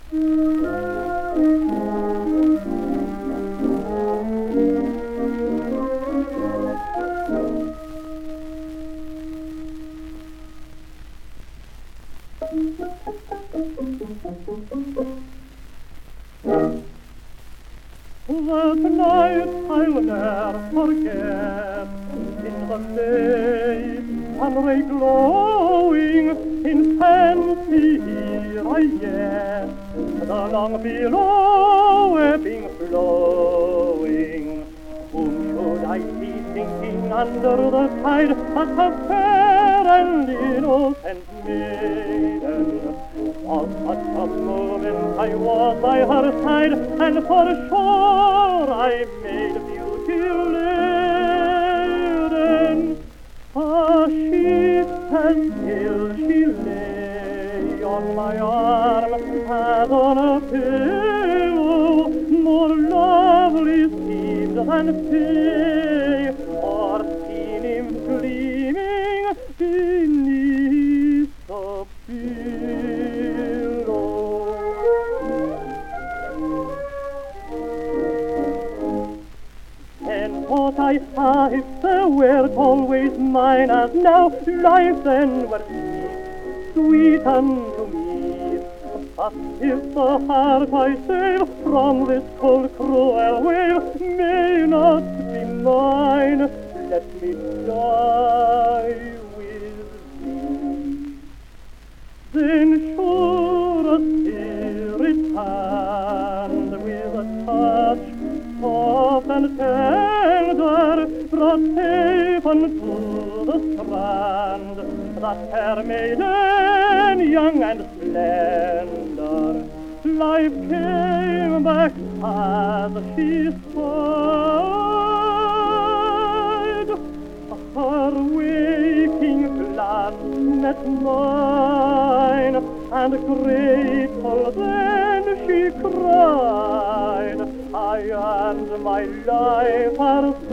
That night I'll ne'er forget, in the day, sunray glowing, in fancy here I yet, the long billow ebbing flowing. Whom should I see sinking under the tide but a fair and innocent maiden? Of such a moment I was by her side, and for sure I made beauty laden. Ah, she as still she lay on my arm as on a pillow, more lovely seemed than fay, or sea nymph gleaming beneath the billow. Then thought I, if thou wert always mine as now, life then were sweet, sweet unto me. But if the heart I save from this cold cruel wave may not be mine, let me die with thee. Then sure a spirit hand with a touch soft and tender brought safe unto the strand that fair maiden, young and slender. Life came back as she sighed. Her waking glance met mine, and grateful then she cried, I and my life are